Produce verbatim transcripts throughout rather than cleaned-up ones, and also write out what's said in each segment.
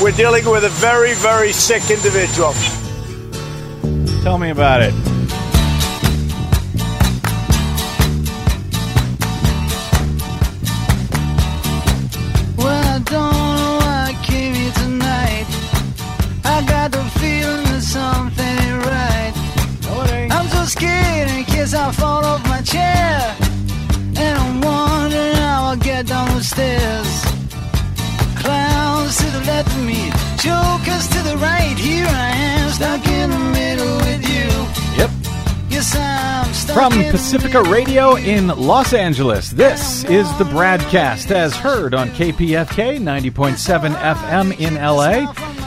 we're dealing with a very, very sick individual. Tell me about it. Well, I don't know why I came here tonight. I got the feeling that something ain't right. I'm so scared in case I fall off my chair. And I'm wondering how I'll get down the stairs. Clowns to the left of me, jokers to the right. Here I am, stuck in the middle with you. Yep. Yes, I'm stuck From in Pacifica the middle. Radio in Los Angeles, this is the Bradcast, as heard on K P F K ninety point seven F M in L A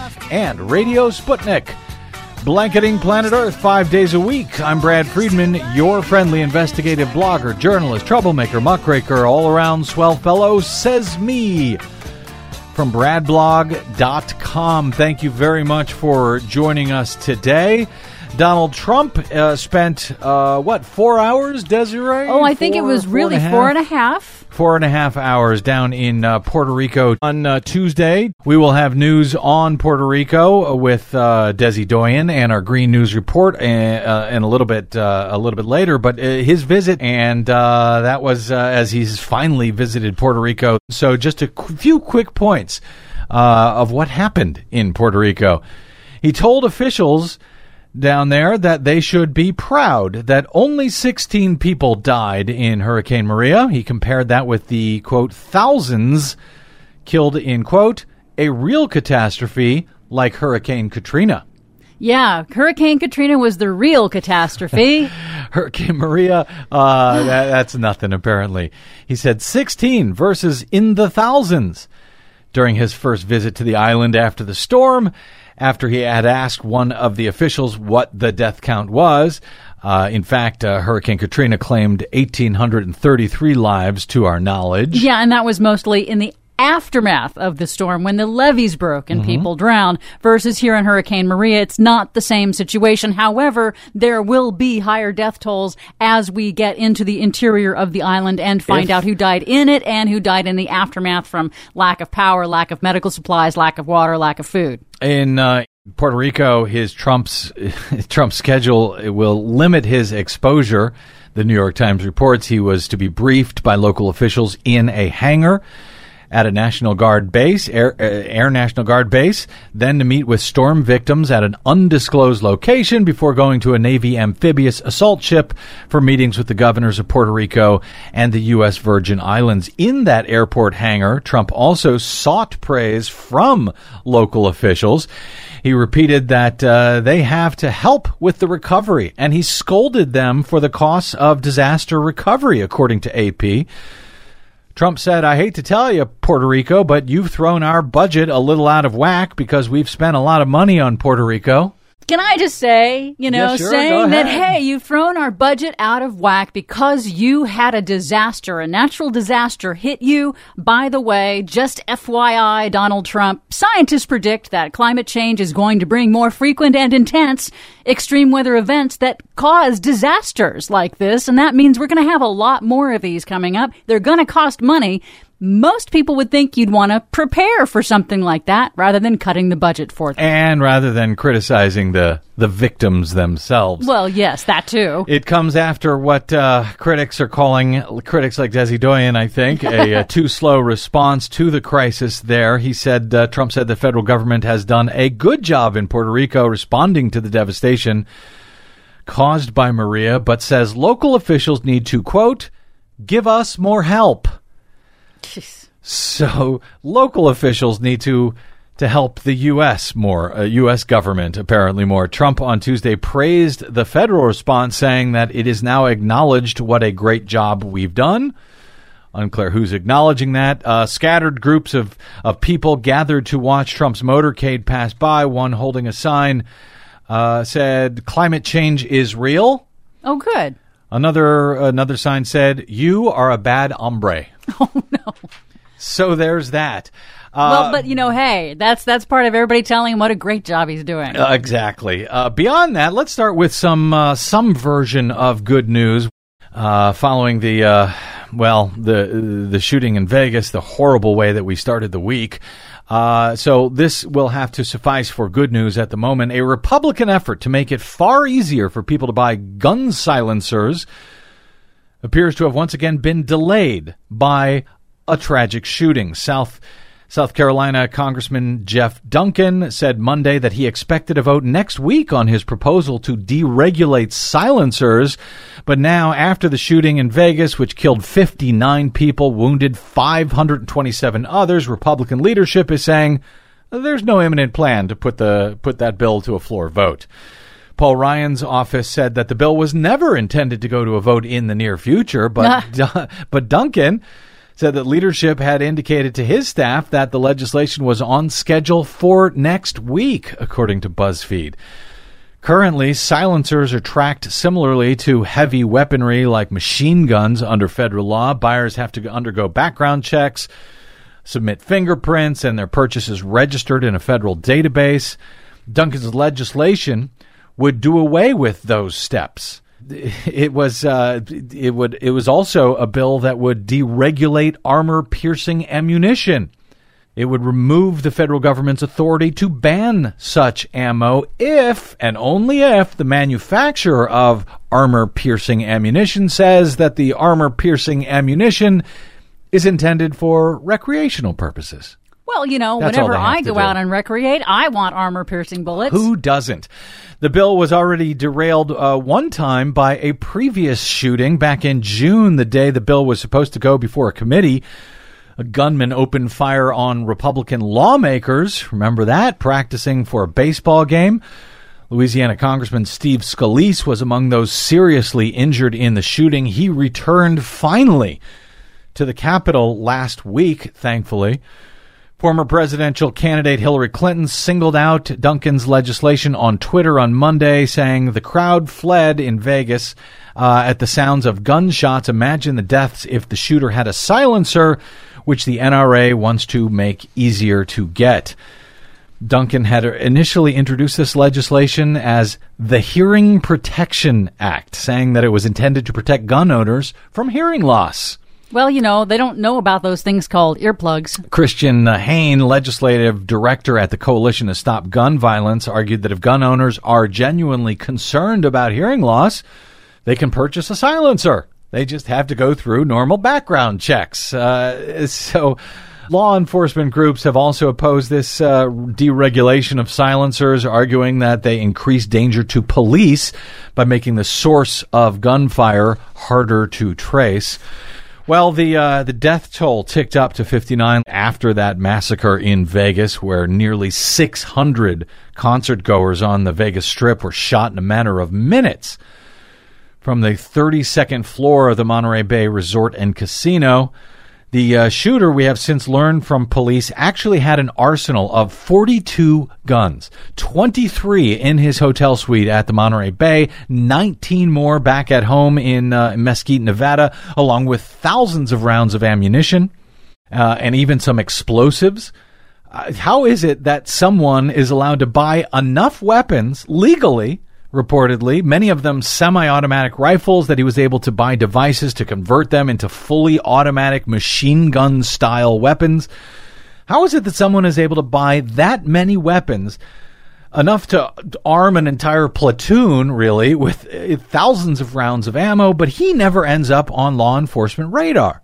and Radio Sputnik. Blanketing planet Earth five days a week. I'm Brad Friedman, your friendly investigative blogger, journalist, troublemaker, muckraker, all-around swell fellow, says me. From brad blog dot com. Thank you very much for joining us today. Donald Trump uh, spent, uh, what, four hours, Desiree? Oh, I think four, it was really four four and a half. Four and a half hours down in uh, Puerto Rico. On uh, Tuesday, we will have news on Puerto Rico with uh, Desi Doyen and our Green News Report, and, uh, and a little bit uh, a little bit later. But uh, his visit, and uh, that was uh, as he's finally visited Puerto Rico. So just a qu- few quick points uh, of what happened in Puerto Rico. He told officials down there that they should be proud that only sixteen people died in Hurricane Maria. He compared that with the, quote, thousands killed in, quote, a real catastrophe like Hurricane Katrina. Yeah, Hurricane Katrina was the real catastrophe. Hurricane Maria, uh, that, that's nothing, apparently. He said sixteen versus in the thousands during his first visit to the island after the storm. After he had asked one of the officials what the death count was. Uh, in fact, uh, Hurricane Katrina claimed one thousand eight hundred thirty-three lives to our knowledge. Yeah, and that was mostly in the aftermath of the storm when the levees broke and mm-hmm. people drowned, versus here in Hurricane Maria. It's not the same situation. However, there will be higher death tolls as we get into the interior of the island and find if, out who died in it and who died in the aftermath from lack of power, lack of medical supplies, lack of water, lack of food. In uh, Puerto Rico, his Trump's Trump's schedule will limit his exposure. The New York Times reports he was to be briefed by local officials in a hangar at a National Guard base, Air, uh, Air National Guard base, then to meet with storm victims at an undisclosed location before going to a Navy amphibious assault ship for meetings with the governors of Puerto Rico and the U S Virgin Islands. In that airport hangar, Trump also sought praise from local officials. He repeated that uh, they have to help with the recovery, and he scolded them for the costs of disaster recovery, according to A P. Trump said, I hate to tell you, Puerto Rico, but you've thrown our budget a little out of whack because we've spent a lot of money on Puerto Rico. Can I just say, you know, yeah, sure, saying that, hey, you've thrown our budget out of whack because you had a disaster, a natural disaster hit you. By the way, just F Y I, Donald Trump, scientists predict that climate change is going to bring more frequent and intense extreme weather events that cause disasters like this. And that means we're going to have a lot more of these coming up. They're going to cost money. Most people would think you'd want to prepare for something like that rather than cutting the budget for them. And rather than criticizing the, the victims themselves. Well, yes, that too. It comes after what uh, critics are calling, critics like Desi Doyen, I think, a, a too slow response to the crisis there. He said, uh, Trump said the federal government has done a good job in Puerto Rico responding to the devastation caused by Maria, but says local officials need to, quote, give us more help. Jeez. So local officials need to to help the U S more, uh, U S government apparently more. Trump on Tuesday praised the federal response, saying that it is now acknowledged what a great job we've done. Unclear who's acknowledging that. Uh, scattered groups of, of people gathered to watch Trump's motorcade pass by. One holding a sign uh, said, climate change is real. Oh, good. Another another sign said, you are a bad hombre. Oh, no. So there's that. Uh, well, but, you know, hey, that's that's part of everybody telling him what a great job he's doing. Uh, exactly. Uh, beyond that, let's start with some uh, some version of good news. Uh, following the, uh, well, the the shooting in Vegas, the horrible way that we started the week, Uh, so this will have to suffice for good news at the moment. A Republican effort to make it far easier for people to buy gun silencers appears to have once again been delayed by a tragic shooting. South South Carolina Congressman Jeff Duncan said Monday that he expected a vote next week on his proposal to deregulate silencers. But now, after the shooting in Vegas, which killed fifty-nine people, wounded five hundred twenty-seven others, Republican leadership is saying there's no imminent plan to put the put that bill to a floor vote. Paul Ryan's office said that the bill was never intended to go to a vote in the near future, but but Duncan said that leadership had indicated to his staff that the legislation was on schedule for next week, according to BuzzFeed. Currently, silencers are tracked similarly to heavy weaponry like machine guns under federal law. Buyers have to undergo background checks, submit fingerprints, and their purchases registered in a federal database. Duncan's legislation would do away with those steps. It was uh, it would it was also a bill that would deregulate armor-piercing ammunition. It would remove the federal government's authority to ban such ammo if and only if the manufacturer of armor-piercing ammunition says that the armor-piercing ammunition is intended for recreational purposes. Well, you know, That's whenever I to go do. out and recreate, I want armor-piercing bullets. Who doesn't? The bill was already derailed uh, one time by a previous shooting back in June, the day the bill was supposed to go before a committee. A gunman opened fire on Republican lawmakers, remember that, practicing for a baseball game. Louisiana Congressman Steve Scalise was among those seriously injured in the shooting. He returned finally to the Capitol last week, thankfully. Former presidential candidate Hillary Clinton singled out Duncan's legislation on Twitter on Monday, saying the crowd fled in Vegas uh, at the sounds of gunshots. Imagine the deaths if the shooter had a silencer, which the N R A wants to make easier to get. Duncan had initially introduced this legislation as the Hearing Protection Act, saying that it was intended to protect gun owners from hearing loss. Well, you know, they don't know about those things called earplugs. Christian Hain, legislative director at the Coalition to Stop Gun Violence, argued that if gun owners are genuinely concerned about hearing loss, they can purchase a silencer. They just have to go through normal background checks. Uh, so law enforcement groups have also opposed this uh, deregulation of silencers, arguing that they increase danger to police by making the source of gunfire harder to trace. Well, the uh, the death toll ticked up to fifty-nine after that massacre in Vegas, where nearly six hundred concert goers on the Vegas Strip were shot in a matter of minutes from the thirty-second floor of the Monterey Bay Resort and Casino. The uh, shooter, we have since learned from police, actually had an arsenal of forty-two guns, twenty-three in his hotel suite at the Monterey Bay, nineteen more back at home in uh, Mesquite, Nevada, along with thousands of rounds of ammunition uh, and even some explosives. Uh, how is it that someone is allowed to buy enough weapons legally, reportedly, many of them semi-automatic rifles, that he was able to buy devices to convert them into fully automatic machine gun style weapons? How is it that someone is able to buy that many weapons, enough to arm an entire platoon, really, with uh, thousands of rounds of ammo, but he never ends up on law enforcement radar?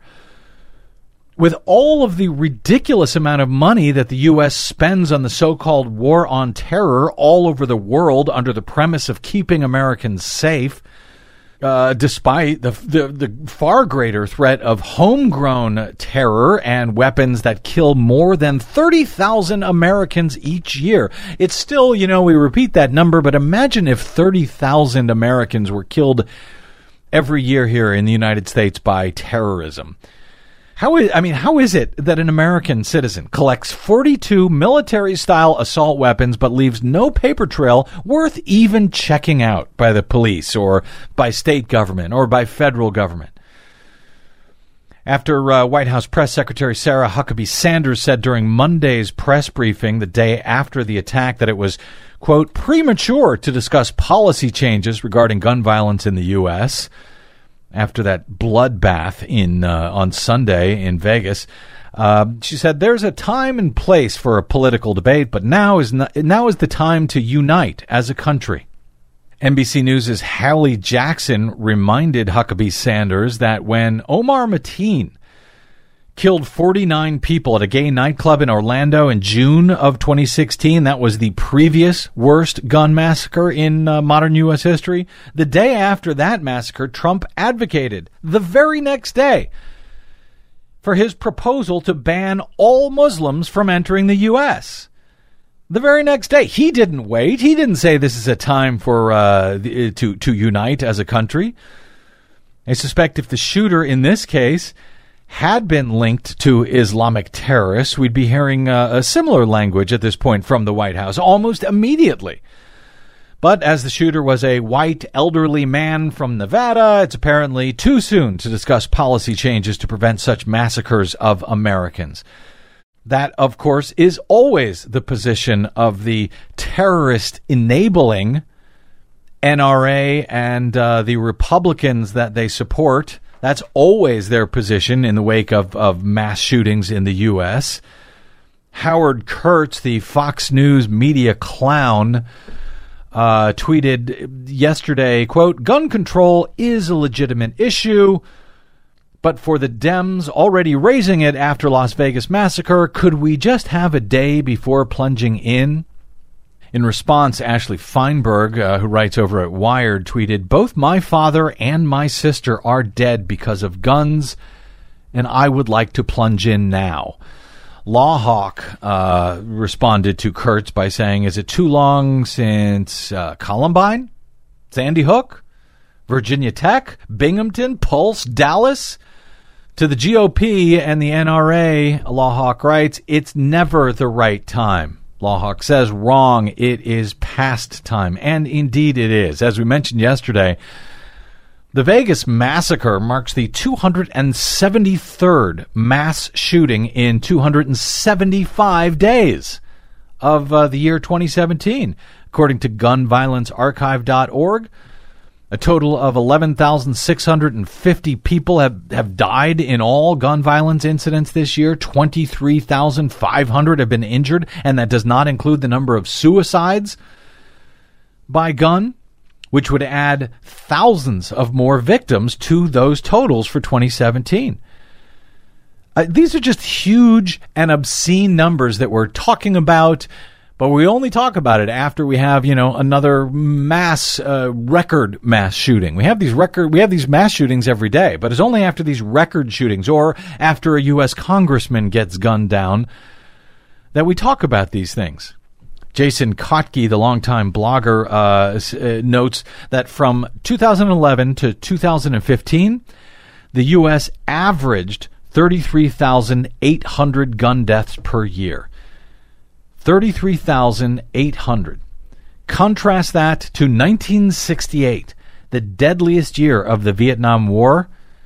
With all of the ridiculous amount of money that the U S spends on the so-called war on terror all over the world under the premise of keeping Americans safe, uh, despite the, the the far greater threat of homegrown terror and weapons that kill more than thirty thousand Americans each year. It's still, you know, we repeat that number, but imagine if thirty thousand Americans were killed every year here in the United States by terrorism. How is, I mean, how is it that an American citizen collects forty-two military-style assault weapons but leaves no paper trail worth even checking out by the police or by state government or by federal government? After uh, White House Press Secretary Sarah Huckabee Sanders said during Monday's press briefing the day after the attack that it was, quote, premature to discuss policy changes regarding gun violence in the U S, after that bloodbath in uh, on Sunday in Vegas, Uh, she said, "There's a time and place for a political debate, but now is not, now is the time to unite as a country." N B C News' Hallie Jackson reminded Huckabee Sanders that when Omar Mateen killed forty-nine people at a gay nightclub in Orlando in June of twenty sixteen, that was the previous worst gun massacre in uh, modern U S history. The day after that massacre, Trump advocated, the very next day, for his proposal to ban all Muslims from entering the U S The very next day. He didn't wait. He didn't say this is a time for uh, the, to, to unite as a country. I suspect if the shooter in this case had been linked to Islamic terrorists, we'd be hearing uh, a similar language at this point from the White House almost immediately. But as the shooter was a white, elderly man from Nevada, it's apparently too soon to discuss policy changes to prevent such massacres of Americans. That, of course, is always the position of the terrorist-enabling N R A and uh, the Republicans that they support. That's always their position in the wake of, of mass shootings in the U S Howard Kurtz, the Fox News media clown, uh, tweeted yesterday, quote, "Gun control is a legitimate issue, but for the Dems already raising it after Las Vegas massacre, could we just have a day before plunging in?" In response, Ashley Feinberg, uh, who writes over at Wired, tweeted, "Both my father and my sister are dead because of guns, and I would like to plunge in now." Lawhawk uh, responded to Kurtz by saying, "Is it too long since uh, Columbine, Sandy Hook, Virginia Tech, Binghamton, Pulse, Dallas?" To the G O P and the N R A, Lawhawk writes, "It's never the right time." Lawhawk says, "Wrong. It is past time." And indeed it is. As we mentioned yesterday, the Vegas massacre marks the two hundred seventy-third mass shooting in two hundred seventy-five days of uh, the year twenty seventeen. According to gun violence archive dot org, a total of eleven thousand six hundred fifty people have, have died in all gun violence incidents this year. twenty-three thousand five hundred have been injured, and that does not include the number of suicides by gun, which would add thousands of more victims to those totals for twenty seventeen. Uh, these are just huge and obscene numbers that we're talking about, but we only talk about it after we have, you know, another mass, uh, record mass shooting. We have these record, we have these mass shootings every day, but it's only after these record shootings or after a U S congressman gets gunned down that we talk about these things. Jason Kotke, the longtime blogger, uh, uh, notes that from two thousand eleven to two thousand fifteen, the U S averaged thirty-three thousand eight hundred gun deaths per year. thirty-three thousand eight hundred. Contrast that to nineteen sixty-eight, the deadliest year of the Vietnam War.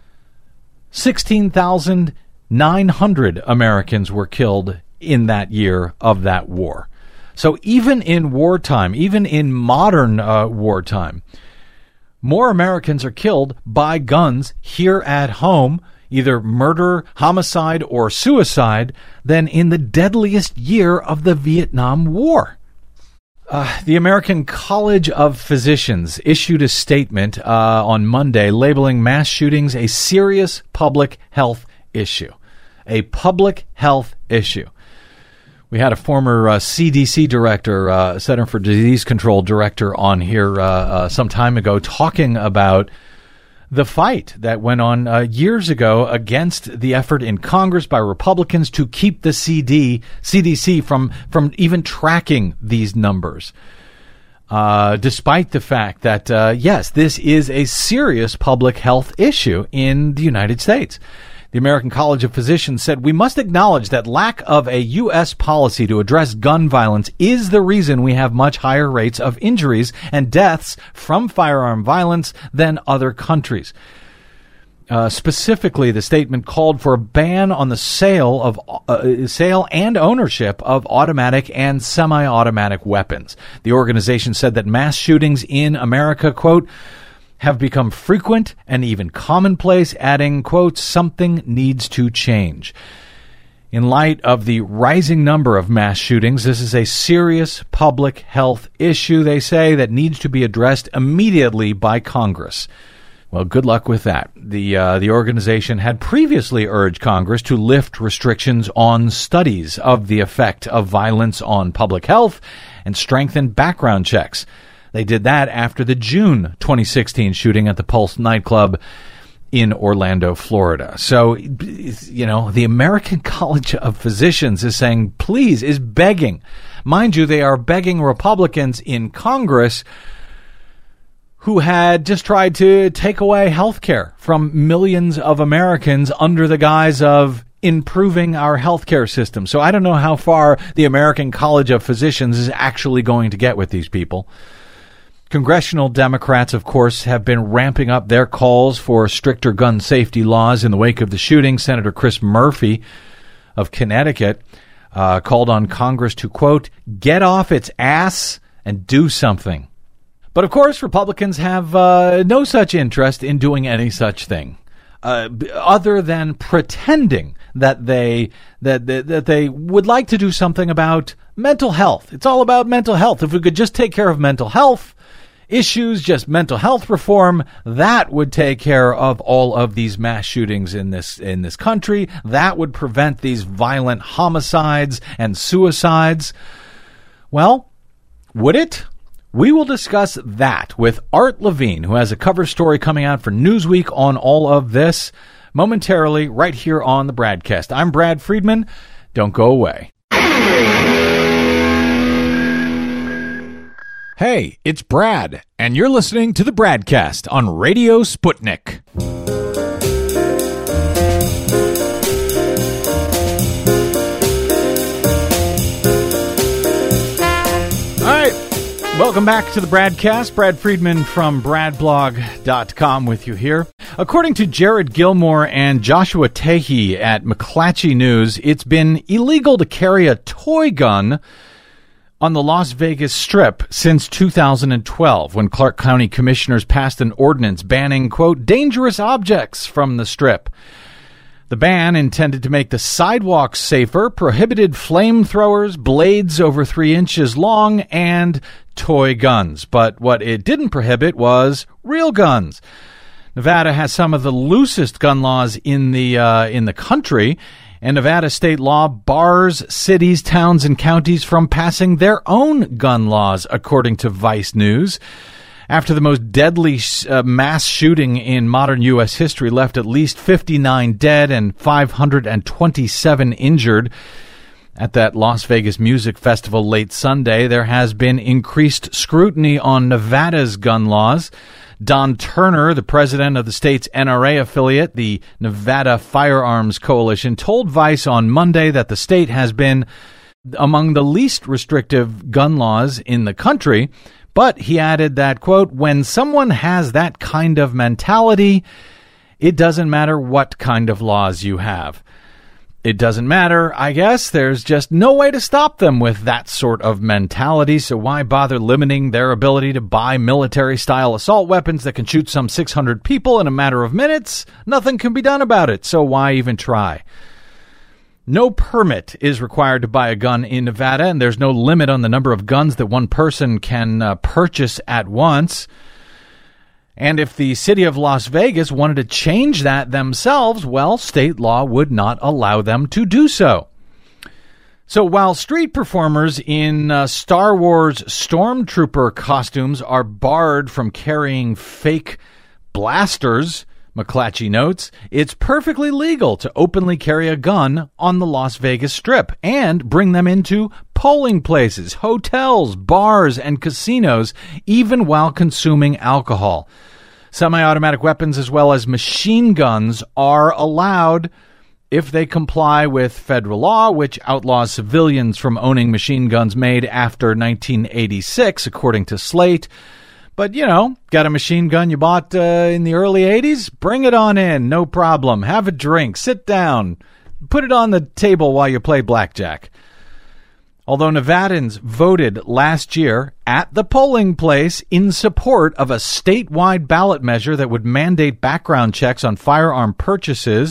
sixteen thousand nine hundred Americans were killed in that year of that war. So even in wartime, even in modern uh, wartime, more Americans are killed by guns here at home, either murder, homicide, or suicide, than in the deadliest year of the Vietnam War. Uh, the American College of Physicians issued a statement uh, on Monday labeling mass shootings a serious public health issue. A public health issue. We had a former uh, C D C director, uh, Center for Disease Control director, on here uh, uh, some time ago talking about the fight that went on uh, years ago against the effort in Congress by Republicans to keep the C D, C D C from, from even tracking these numbers. Uh, despite the fact that, uh, yes, this is a serious public health issue in the United States. The American College of Physicians said, "We must acknowledge that lack of a U S policy to address gun violence is the reason we have much higher rates of injuries and deaths from firearm violence than other countries." Uh, specifically, the statement called for a ban on the sale of uh, sale and ownership of automatic and semi-automatic weapons. The organization said that mass shootings in America, quote, have become frequent and even commonplace, adding, quote, "something needs to change." In light of the rising number of mass shootings, this is a serious public health issue, they say, that needs to be addressed immediately by Congress. Well, good luck with that. The uh, the organization had previously urged Congress to lift restrictions on studies of the effect of violence on public health and strengthen background checks. They did that after the June twenty sixteen shooting at the Pulse nightclub in Orlando, Florida. So, you know, the American College of Physicians is saying, please, is begging. Mind you, they are begging Republicans in Congress who had just tried to take away health care from millions of Americans under the guise of improving our healthcare system. So I don't know how far the American College of Physicians is actually going to get with these people. Congressional Democrats, of course, have been ramping up their calls for stricter gun safety laws in the wake of the shooting. Senator Chris Murphy of Connecticut uh, called on Congress to, quote, get off its ass and do something. But, of course, Republicans have uh, no such interest in doing any such thing, uh, other than pretending that they that, that that they would like to do something about mental health. It's all about mental health. If we could just take care of mental health issues, just mental health reform, that would take care of all of these mass shootings in this in this country. That would prevent these violent homicides and suicides. Well, would it? We will discuss that with Art Levine, who has a cover story coming out for Newsweek on all of this momentarily right here on the Bradcast. I'm Brad Friedman. Don't go away. Hey, it's Brad, and you're listening to the Bradcast on Radio Sputnik. All right. Welcome back to the Bradcast. Brad Friedman from brad blog dot com with you here. According to Jared Gilmore and Joshua Tahey at McClatchy News, it's been illegal to carry a toy gun on the Las Vegas Strip since two thousand twelve, when Clark County commissioners passed an ordinance banning, quote, dangerous objects from the Strip. The ban, intended to make the sidewalks safer, prohibited flamethrowers, blades over three inches long, and toy guns. But what it didn't prohibit was real guns. Nevada has some of the loosest gun laws in the uh, in the country, and Nevada state law bars cities, towns, and counties from passing their own gun laws, according to Vice News. After the most deadly uh, mass shooting in modern U S history left at least fifty-nine dead and five hundred twenty-seven injured at that Las Vegas Music Festival late Sunday, there has been increased scrutiny on Nevada's gun laws. Don Turner, the president of the state's N R A affiliate, the Nevada Firearms Coalition, told Vice on Monday that the state has been among the least restrictive gun laws in the country. But he added that, quote, when someone has that kind of mentality, it doesn't matter what kind of laws you have. It doesn't matter, I guess. There's just no way to stop them with that sort of mentality, so why bother limiting their ability to buy military-style assault weapons that can shoot some six hundred people in a matter of minutes? Nothing can be done about it, so why even try? No permit is required to buy a gun in Nevada, and there's no limit on the number of guns that one person can uh, purchase at once. And if the city of Las Vegas wanted to change that themselves, well, state law would not allow them to do so. So while street performers in uh, Star Wars Stormtrooper costumes are barred from carrying fake blasters, McClatchy notes, it's perfectly legal to openly carry a gun on the Las Vegas Strip and bring them into polling places, hotels, bars, and casinos, even while consuming alcohol. Semi-automatic weapons as well as machine guns are allowed if they comply with federal law, which outlaws civilians from owning machine guns made after nineteen eighty-six, according to Slate. But, you know, got a machine gun you bought uh, in the early eighties? Bring it on in. No problem. Have a drink. Sit down. Put it on the table while you play blackjack. Although Nevadans voted last year at the polling place in support of a statewide ballot measure that would mandate background checks on firearm purchases,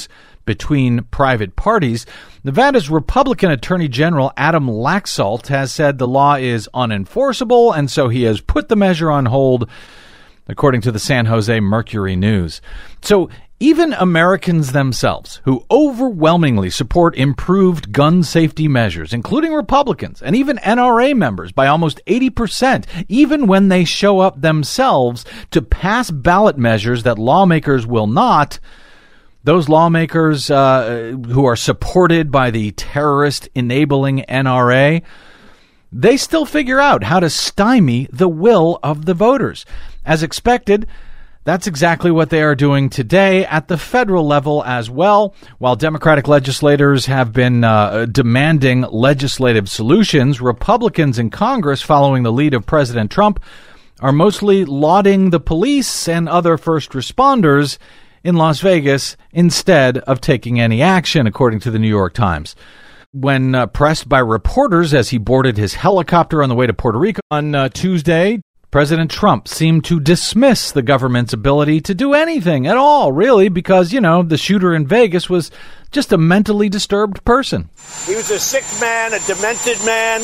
between private parties. Nevada's Republican Attorney General Adam Laxalt has said the law is unenforceable, and so he has put the measure on hold, according to the San Jose Mercury News. So even Americans themselves, who overwhelmingly support improved gun safety measures, including Republicans and even N R A members by almost eighty percent, even when they show up themselves to pass ballot measures that lawmakers will not, those lawmakers uh, who are supported by the terrorist-enabling N R A, they still figure out how to stymie the will of the voters. As expected, that's exactly what they are doing today at the federal level as well. While Democratic legislators have been uh, demanding legislative solutions, Republicans in Congress, following the lead of President Trump, are mostly lauding the police and other first responders in Las Vegas instead of taking any action, according to the New York Times. When uh, pressed by reporters as he boarded his helicopter on the way to Puerto Rico on uh, Tuesday, President Trump seemed to dismiss the government's ability to do anything at all, really, because, you know, the shooter in Vegas was just a mentally disturbed person. He was a sick man, a demented man,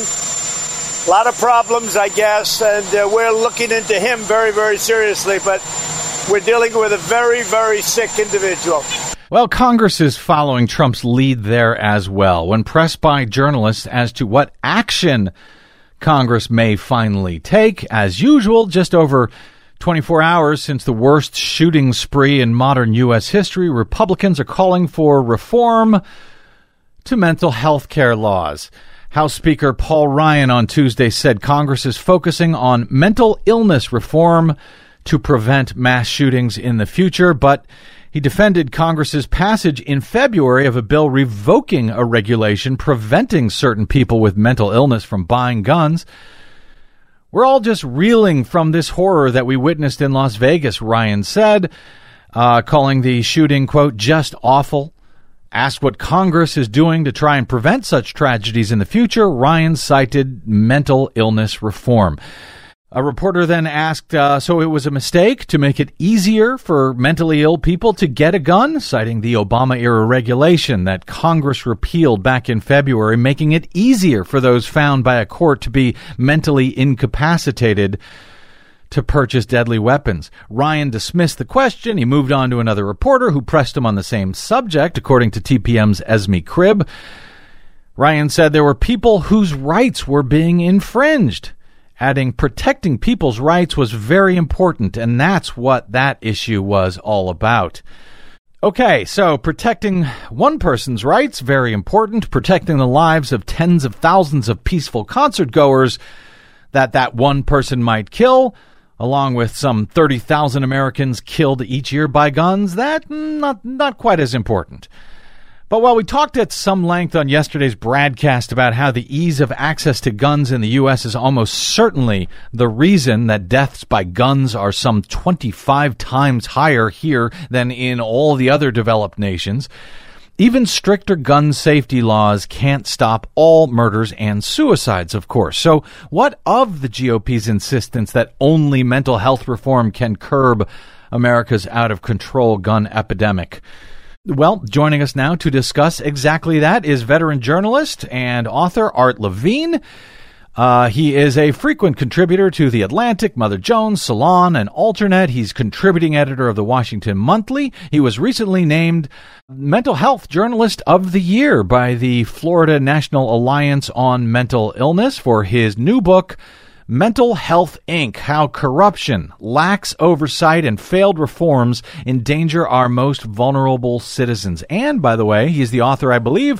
a lot of problems, I guess, and uh, we're looking into him very, very seriously, but we're dealing with a very, very sick individual. Well, Congress is following Trump's lead there as well. When pressed by journalists as to what action Congress may finally take, as usual, just over twenty-four hours since the worst shooting spree in modern U S history, Republicans are calling for reform to mental health care laws. House Speaker Paul Ryan on Tuesday said Congress is focusing on mental illness reform to prevent mass shootings in the future, but he defended Congress's passage in February of a bill revoking a regulation preventing certain people with mental illness from buying guns. We're all just reeling from this horror that we witnessed in Las Vegas, Ryan said, uh, calling the shooting, quote, just awful. Asked what Congress is doing to try and prevent such tragedies in the future, Ryan cited mental illness reform. A reporter then asked, uh, so it was a mistake to make it easier for mentally ill people to get a gun, citing the Obama-era regulation that Congress repealed back in February, making it easier for those found by a court to be mentally incapacitated to purchase deadly weapons. Ryan dismissed the question. He moved on to another reporter who pressed him on the same subject, according to T P M's Esme Cribb. Ryan said there were people whose rights were being infringed, adding protecting people's rights was very important, and that's what that issue was all about. Okay, so protecting one person's rights, very important. Protecting the lives of tens of thousands of peaceful concert goers that that one person might kill, along with some thirty thousand Americans killed each year by guns, that not not quite as important. But while we talked at some length on yesterday's broadcast about how the ease of access to guns in the U S is almost certainly the reason that deaths by guns are some twenty-five times higher here than in all the other developed nations, even stricter gun safety laws can't stop all murders and suicides, of course. So what of the G O P's insistence that only mental health reform can curb America's out-of-control gun epidemic? Well, joining us now to discuss exactly that is veteran journalist and author Art Levine. Uh, he is a frequent contributor to The Atlantic, Mother Jones, Salon, and Alternet. He's contributing editor of the Washington Monthly. He was recently named Mental Health Journalist of the Year by the Florida National Alliance on Mental Illness for his new book, Mental Health, Incorporated. How Corruption, Lax Oversight, and Failed Reforms Endanger Our Most Vulnerable Citizens. And, by the way, he's the author, I believe,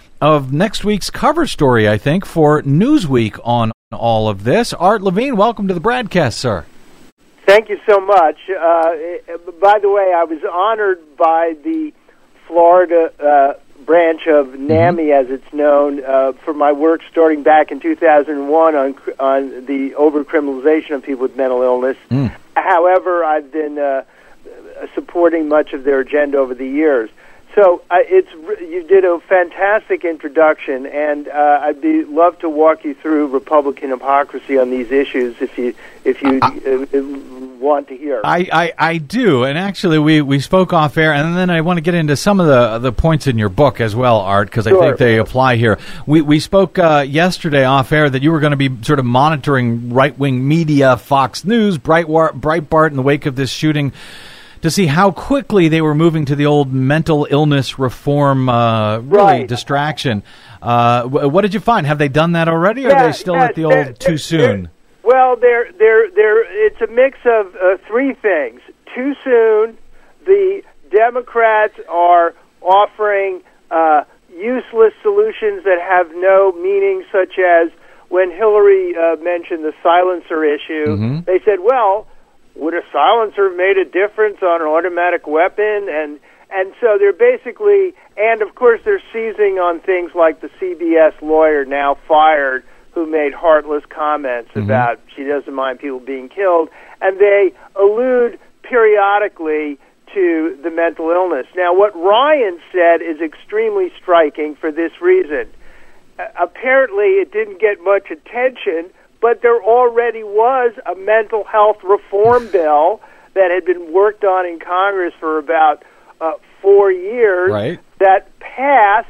of next week's cover story, I think, for Newsweek on all of this. Art Levine, welcome to the broadcast, sir. Thank you so much. Uh, by the way, I was honored by the Florida uh, branch of NAMI, mm-hmm. as it's known, uh, for my work starting back in two thousand one on on the overcriminalization of people with mental illness. Mm. However, I've been uh, supporting much of their agenda over the years. So uh, it's you did a fantastic introduction, and uh, I'd be love to walk you through Republican hypocrisy on these issues if you if you uh, want to hear. I, I, I do, and actually we, we spoke off air, and then I want to get into some of the the points in your book as well, Art, because Sure. I think they apply here. We we spoke uh, yesterday off air that you were going to be sort of monitoring right-wing media, Fox News, Breitbart, Breitbart in the wake of this shooting, to see how quickly they were moving to the old mental illness reform, uh, really Right. distraction. Uh, wh- what did you find? Have they done that already, or Yeah, are they still yeah, at the old they're- too they're- soon? Well, they're, they're, they're, it's a mix of uh, three things. Too soon, the Democrats are offering uh, useless solutions that have no meaning, such as when Hillary uh, mentioned the silencer issue, Mm-hmm. they said, well, would a silencer have made a difference on an automatic weapon? And and so they're basically, and of course they're seizing on things like the C B S lawyer now fired, who made heartless comments Mm-hmm. about she doesn't mind people being killed, and they allude periodically to the mental illness. Now, what Ryan said is extremely striking for this reason. Uh, apparently, it didn't get much attention, but there already was a mental health reform bill that had been worked on in Congress for about uh, four years Right. that passed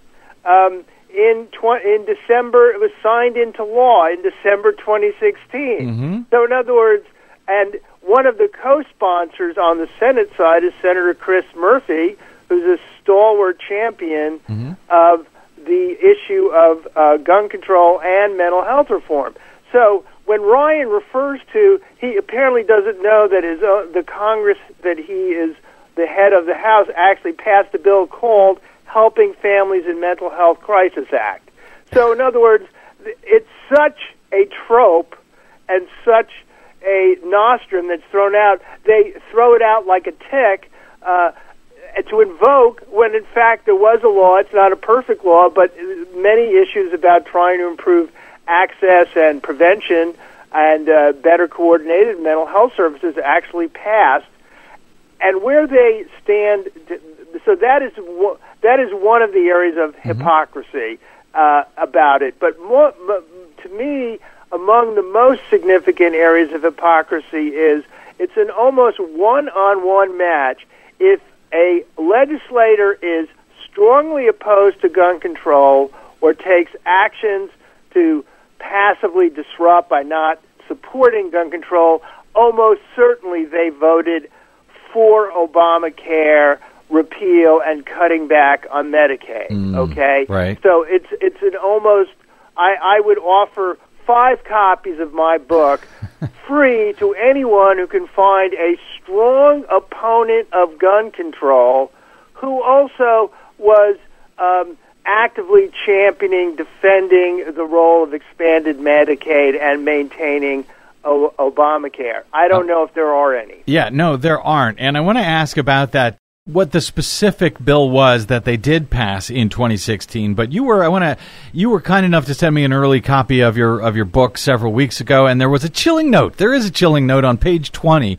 um, in tw- in December. It was signed into law in December twenty sixteen. Mm-hmm. So, in other words, and one of the co-sponsors on the Senate side is Senator Chris Murphy, who's a stalwart champion Mm-hmm. of the issue of uh, gun control and mental health reform. So when Ryan refers to, he apparently doesn't know that his own, the Congress that he is the head of the House actually passed a bill called Helping Families in Mental Health Crisis Act. So in other words, it's such a trope and such a nostrum that's thrown out. They throw it out like a tick uh, to invoke when in fact there was a law. It's not a perfect law, but many issues about trying to improve access and prevention and uh, better coordinated mental health services actually passed. And where they stand, so that is that is one of the areas of hypocrisy uh, about it. But more, to me, among the most significant areas of hypocrisy is it's an almost one-on-one match. If a legislator is strongly opposed to gun control or takes actions to passively disrupt by not supporting gun control, almost certainly they voted for Obamacare repeal and cutting back on Medicaid. Mm, okay, right. So it's it's an almost. I, I would offer five copies of my book free to anyone who can find a strong opponent of gun control who also was um, actively championing, defending the role of expanded Medicaid and maintaining o- Obamacare. I don't know if there are any. Yeah, no, there aren't. And I want to ask about that, what the specific bill was that they did pass in twenty sixteen. But you were, I want to, you were kind enough to send me an early copy of your of your book several weeks ago, and there was a chilling note. There is a chilling note on page twenty,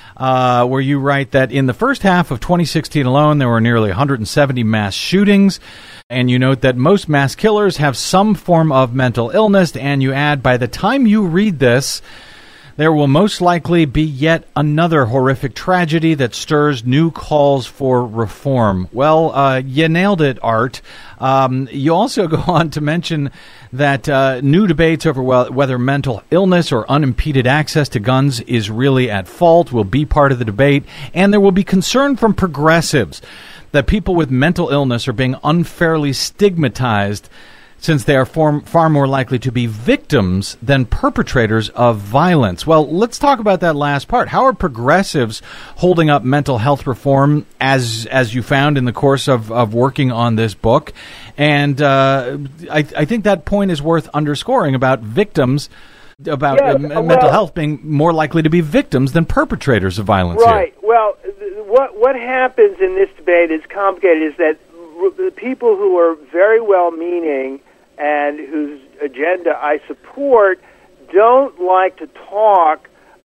uh, where you write that in the first half of twenty sixteen alone, there were nearly one hundred seventy mass shootings. And you note that most mass killers have some form of mental illness, and you add, by the time you read this, there will most likely be yet another horrific tragedy that stirs new calls for reform. Well, uh, you nailed it, Art. Um, you also go on to mention that uh, new debates over whether mental illness or unimpeded access to guns is really at fault will be part of the debate, and there will be concern from progressives that people with mental illness are being unfairly stigmatized, since they are far, far more likely to be victims than perpetrators of violence. Well, let's talk about that last part. How are progressives holding up mental health reform, as as you found in the course of, of working on this book? And uh, I, I think that point is worth underscoring about victims, about Yes, uh, m- well, mental health being more likely to be victims than perpetrators of violence. Right. Here. Well, th- what what happens in this debate is complicated. Is that r- the people who are very well-meaning and whose agenda I support don't like to talk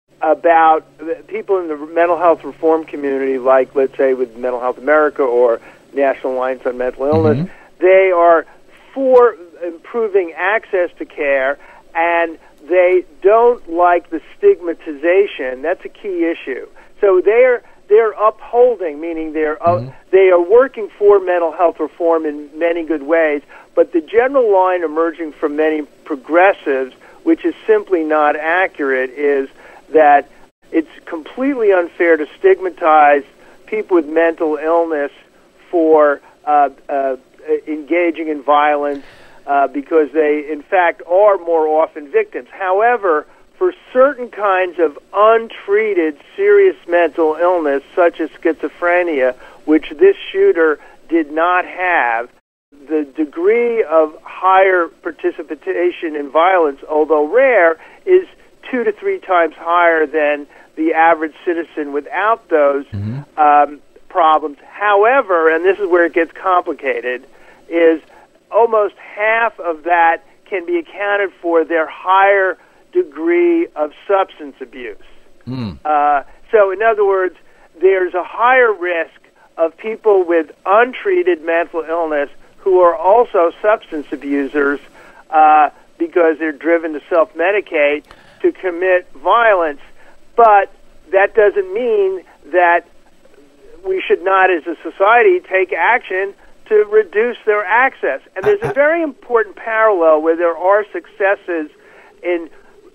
about people in the mental health reform community, like, let's say, with Mental Health America or National Alliance on Mental Illness. Mm-hmm. They are for improving access to care, and they don't like the stigmatization. That's a key issue. So they're they're upholding, meaning they're mm-hmm. uh, they are working for mental health reform in many good ways. But the general line emerging from many progressives, which is simply not accurate, is that it's completely unfair to stigmatize people with mental illness for uh, uh, engaging in violence uh, because they, in fact, are more often victims. However, for certain kinds of untreated serious mental illness, such as schizophrenia, which this shooter did not have, the degree of higher participation in violence, although rare, is two to three times higher than the average citizen without those mm-hmm. um, problems. However, and this is where it gets complicated, is almost half of that can be accounted for their higher degree of substance abuse. Mm. Uh, so, in other words, there's a higher risk of people with untreated mental illness who are also substance abusers uh, because they're driven to self-medicate to commit violence. But that doesn't mean that we should not, as a society, take action to reduce their access. And there's a very important parallel where there are successes in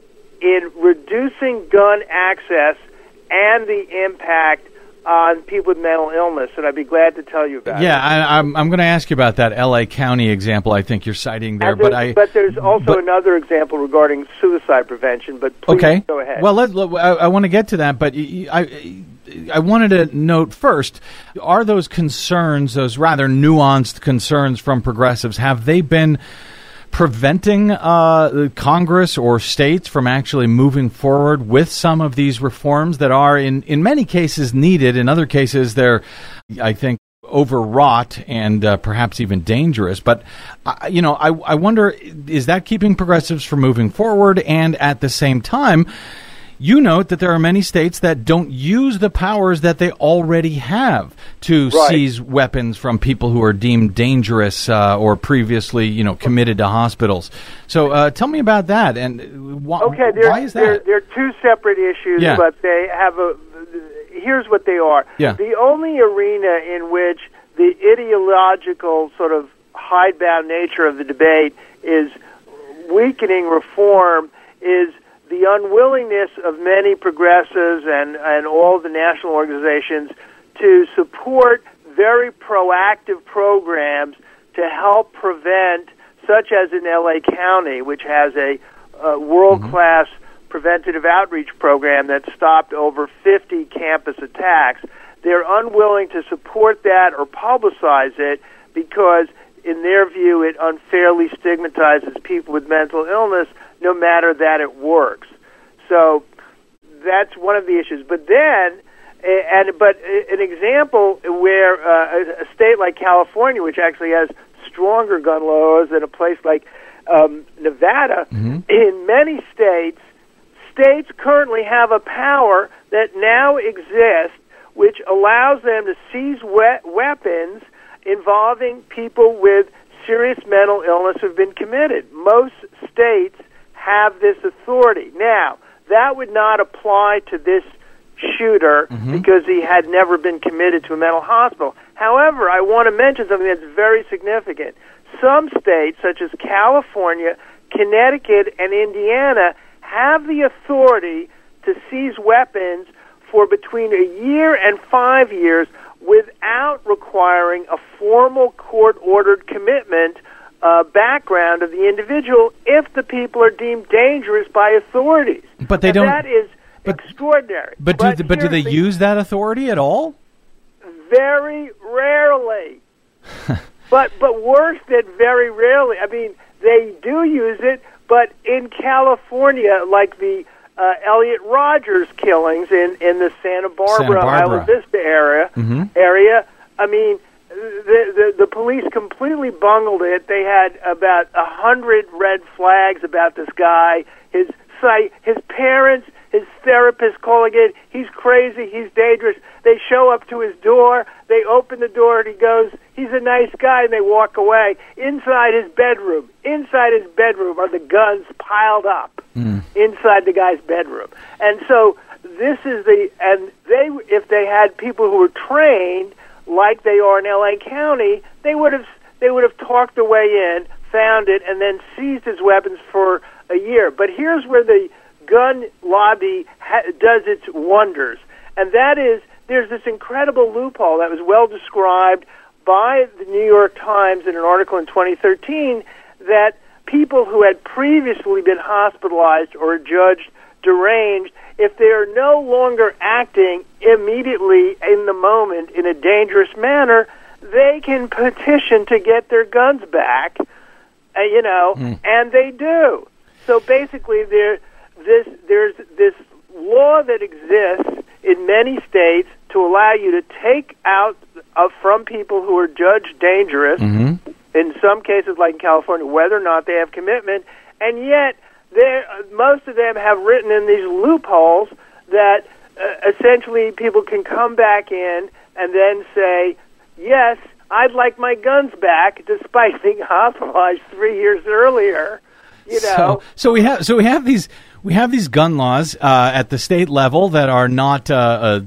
in reducing gun access and the impact on people with mental illness, and I'd be glad to tell you about yeah, it. Yeah, I'm I'm going to ask you about that L A County example I think you're citing there. But I but there's also but, another example regarding suicide prevention, but please okay. go ahead. Well, let, let, I, I want to get to that, but I, I wanted to note first, are those concerns, those rather nuanced concerns from progressives, have they been preventing uh, Congress or states from actually moving forward with some of these reforms that are, in, in many cases, needed? In other cases, they're, I think, overwrought and uh, perhaps even dangerous. But, uh, you know, I, I wonder, is that keeping progressives from moving forward? And at the same time, you note that there are many states that don't use the powers that they already have to right. seize weapons from people who are deemed dangerous uh, or previously, you know, committed to hospitals. So uh, tell me about that. And wh- okay, why is that? They're, they're two separate issues, yeah. but they have a. Here's what they are. Yeah. The only arena in which the ideological sort of hidebound nature of the debate is weakening reform is the unwillingness of many progressives and, and all the national organizations to support very proactive programs to help prevent, such as in L A County, which has a uh, world-class mm-hmm. preventative outreach program that stopped over fifty campus attacks. They're unwilling to support that or publicize it because, in their view, it unfairly stigmatizes people with mental illness, no matter that it works. So that's one of the issues. But then, and but an example where uh, a state like California, which actually has stronger gun laws than a place like um, Nevada, mm-hmm. in many states, states currently have a power that now exists which allows them to seize we- weapons involving people with serious mental illness who have been committed. Most states have this authority. Now, that would not apply to this shooter mm-hmm. because he had never been committed to a mental hospital. However, I want to mention something that's very significant. Some states, such as California, Connecticut, and Indiana, have the authority to seize weapons for between a year and five years without requiring a formal court-ordered commitment uh, background of the individual if the people are deemed dangerous by authorities. But they and don't. That is but, extraordinary. But do, but, but do they the, use that authority at all? Very rarely. but but worse than very rarely. I mean, they do use it, but in California, like the uh, Elliot Rogers killings in, in the Santa Barbara, Santa Barbara. Isla Vista area, mm-hmm. area, I mean, the, the the police completely bungled it. They had about a hundred red flags about this guy. His site, his parents, his therapist calling it, he's crazy, he's dangerous. They show up to his door, they open the door, and he goes, he's a nice guy, and they walk away. Inside his bedroom, inside his bedroom are the guns piled up. mm. inside the guy's bedroom. And so this is the, and they, if they had people who were trained like they are in L A County, they would have, they would have talked their way in, found it, and then seized his weapons for a year. But here's where the gun lobby ha- does its wonders, and that is there's this incredible loophole that was well described by the New York Times in an article in twenty thirteen that people who had previously been hospitalized or judged deranged, if they are no longer acting immediately in the moment in a dangerous manner, they can petition to get their guns back, uh, you know, mm. and they do. So basically, there, this, there's this law that exists in many states to allow you to take out uh, from people who are judged dangerous, mm-hmm. in some cases like in California, whether or not they have commitment, and yet uh, most of them have written in these loopholes that uh, essentially people can come back in and then say, yes, I'd like my guns back, despite being hospitalized three years earlier. You know. So, so we have so we have these we have these gun laws uh, at the state level that are not uh, uh,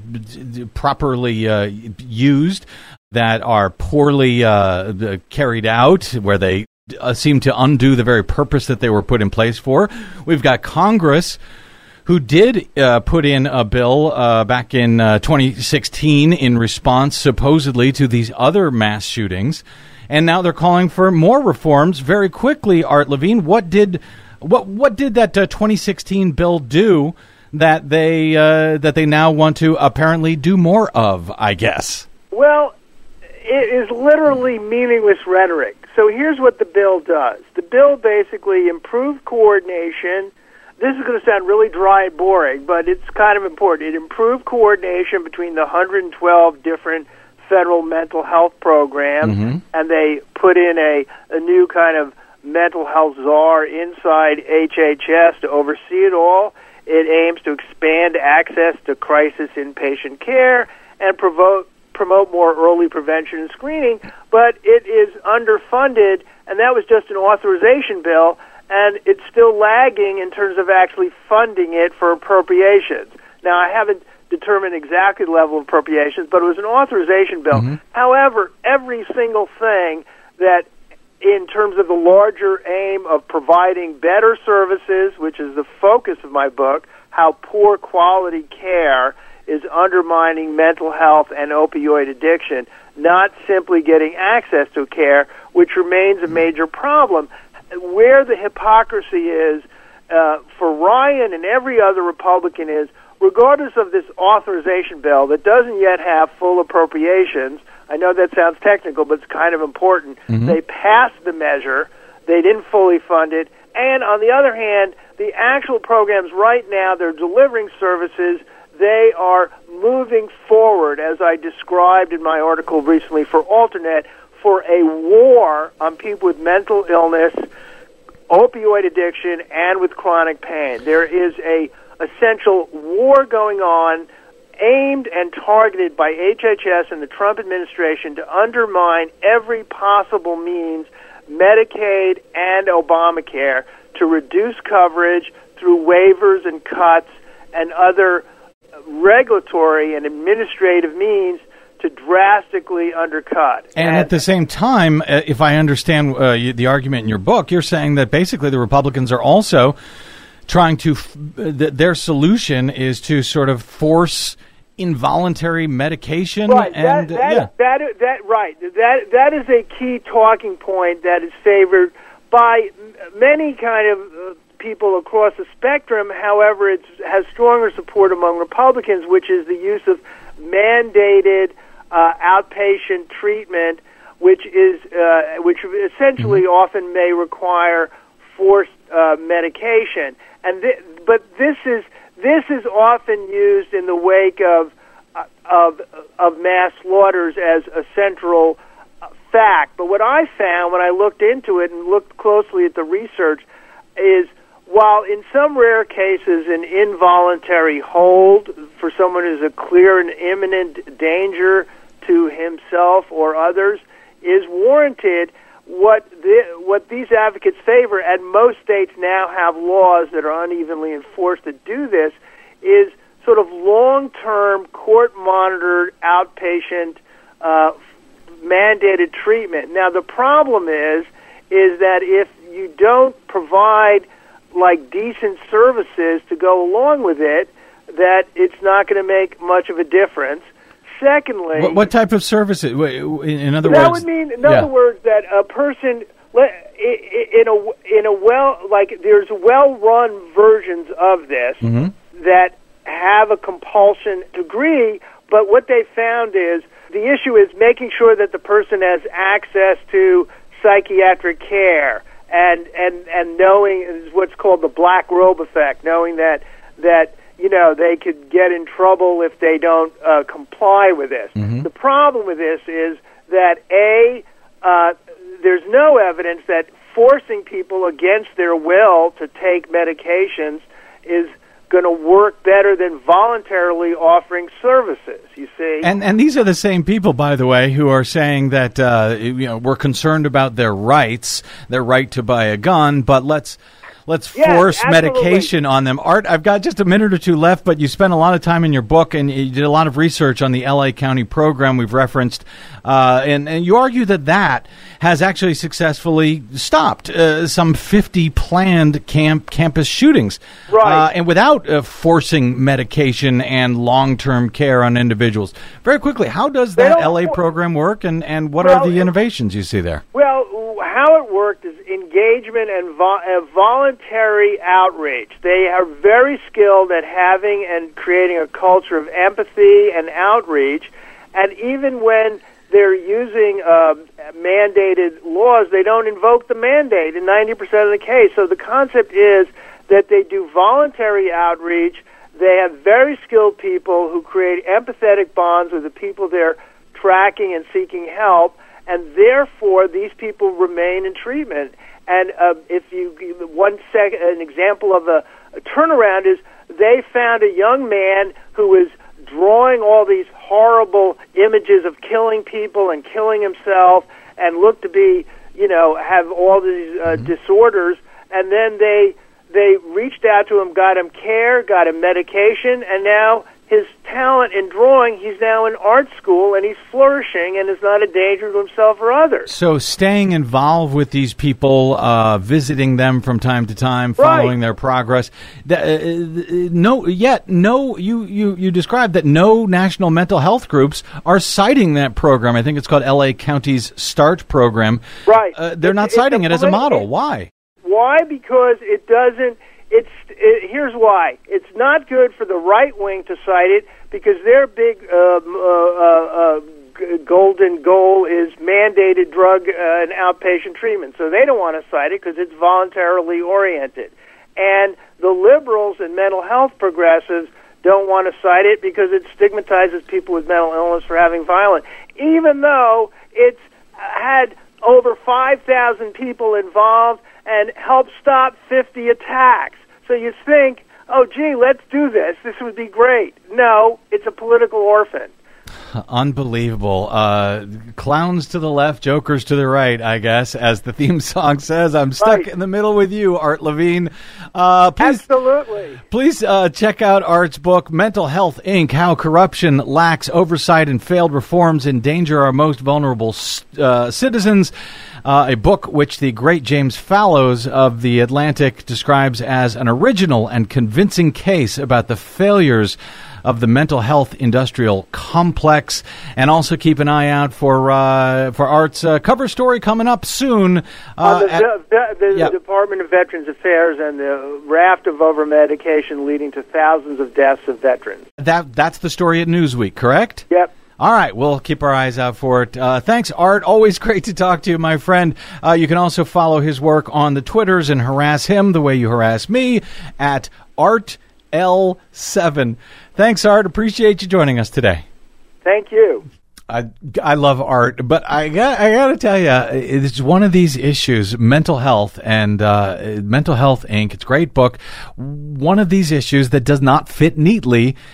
properly uh, used, that are poorly uh, carried out, where they uh, seem to undo the very purpose that they were put in place for. We've got Congress, who did uh, put in a bill uh, back in uh, twenty sixteen in response, supposedly, to these other mass shootings. And now they're calling for more reforms very quickly. Art Levine, what did what what did that uh, twenty sixteen bill do that they uh, that they now want to apparently do more of, I guess? Well, it is literally meaningless rhetoric. So here's what the bill does. The bill basically improved coordination. This is going to sound really dry and boring, but it's kind of important. It improved coordination between the one hundred twelve different federal mental health programs, mm-hmm. and they put in a, a new kind of mental health czar inside H H S to oversee it all. It aims to expand access to crisis inpatient care and promote, promote more early prevention and screening, but it is underfunded, and that was just an authorization bill, and it's still lagging in terms of actually funding it for appropriations. Now, I haven't determined exactly the level of appropriations, but it was an authorization bill. Mm-hmm. However, every single thing that, in terms of the larger aim of providing better services, which is the focus of my book, how poor quality care is undermining mental health and opioid addiction, not simply getting access to care, which remains a major problem. Where the hypocrisy is uh, for Ryan and every other Republican is, regardless of this authorization bill that doesn't yet have full appropriations, I know that sounds technical, but it's kind of important. Mm-hmm. They passed the measure. They didn't fully fund it. And on the other hand, the actual programs right now, they're delivering services. They are moving forward, as I described in my article recently for Alternet, for a war on people with mental illness, opioid addiction, and with chronic pain. There is a essential war going on aimed and targeted by H H S and the Trump administration to undermine every possible means, Medicaid and Obamacare, to reduce coverage through waivers and cuts and other regulatory and administrative means to drastically undercut. And, and at the same time, uh, if I understand uh, you, the argument in your book, you're saying that basically the Republicans are also trying to, f- th- their solution is to sort of force involuntary medication. Right, and that, that, uh, yeah. that, that, that, right. That, that is a key talking point that is favored by many kind of uh, people across the spectrum. However, it has stronger support among Republicans, which is the use of mandated uh, outpatient treatment, which is uh, which essentially mm-hmm. often may require forced uh, medication. And th- but this is this is often used in the wake of uh, of of mass slaughters as a central uh, fact. But what I found when I looked into it and looked closely at the research is, while in some rare cases an involuntary hold for someone who's a clear and imminent danger to himself or others is warranted, what the, what these advocates favor, and most states now have laws that are unevenly enforced that do this, is sort of long-term, court-monitored, outpatient, uh, mandated treatment. Now, the problem is, is that if you don't provide, like, decent services to go along with it, that it's not going to make much of a difference. Secondly... What, what type of services? In other that words... That would mean, in yeah. other words, that a person... In a, in a well... Like, there's well-run versions of this mm-hmm. that have a compulsion degree, but what they found is the issue is making sure that the person has access to psychiatric care and and and knowing is what's called the black robe effect, knowing that that you know they could get in trouble if they don't uh, comply with this. Mm-hmm. The problem with this is that a uh, there's no evidence that forcing people against their will to take medications is going to work better than voluntarily offering services, you see. And and these are the same people, by the way, who are saying that uh, you know we're concerned about their rights, their right to buy a gun, but let's let's yes, force absolutely. medication on them. Art, I've got just a minute or two left, but you spent a lot of time in your book, and you did a lot of research on the L A County program we've referenced, uh, and, and you argue that that has actually successfully stopped uh, some fifty planned camp campus shootings. Right. Uh, and without uh, forcing medication and long-term care on individuals. Very quickly, how does that L A program work, and, and what well, are the innovations you see there? Well, how it worked is engagement and vo- uh, voluntary outreach. They are very skilled at having and creating a culture of empathy and outreach, and even when they're using uh, mandated laws, they don't invoke the mandate in ninety percent of the case. So the concept is that they do voluntary outreach. They have very skilled people who create empathetic bonds with the people they're tracking and seeking help, and therefore these people remain in treatment. And uh, if you one second, an example of a, a turnaround is they found a young man who was drawing all these horrible images of killing people and killing himself, and looked to be, you know, have all these uh, mm-hmm. disorders, and then they they reached out to him, got him care, got him medication, and now his talent in drawing, he's now in art school, and he's flourishing and is not a danger to himself or others. So staying involved with these people, uh, visiting them from time to time, following right. their progress. The, uh, no, yet no. You, you, you described that no national mental health groups are citing that program. I think it's called L A County's START program. Right. Uh, they're it's, not citing it as a model. It, Why? Why? Because it doesn't. It's it, here's why. It's not good for the right wing to cite it, because their big uh, uh, uh, g- golden goal is mandated drug uh, and outpatient treatment. So they don't want to cite it because it's voluntarily oriented. And the liberals and mental health progressives don't want to cite it because it stigmatizes people with mental illness for having violence, even though it's had over five thousand people involved and helped stop fifty attacks. So you think, oh, gee, let's do this. This would be great. No, it's a political orphan. Unbelievable. Uh, clowns to the left, jokers to the right, I guess, as the theme song says. I'm stuck right. in the middle with you, Art Levine. Uh, please, Absolutely. Please uh, check out Art's book, Mental Health, Incorporated. How Corruption, Lax Oversight, and Failed Reforms Endanger Our Most Vulnerable uh, Citizens. Uh, a book which the great James Fallows of The Atlantic describes as an original and convincing case about the failures of the mental health industrial complex. And also keep an eye out for uh, for Art's uh, cover story coming up soon. Uh, On the, at, the, the yeah. Department of Veterans Affairs and the raft of over-medication leading to thousands of deaths of veterans. That That's the story at Newsweek, correct? Yep. All right, we'll keep our eyes out for it. Uh, thanks, Art. Always great to talk to you, my friend. Uh, you can also follow his work on the Twitters and harass him the way you harass me at Art L seven. Thanks, Art. Appreciate you joining us today. Thank you. I, I love Art, but I got I got to tell you, it's one of these issues, mental health and uh, Mental Health Incorporated. It's a great book. One of these issues that does not fit neatly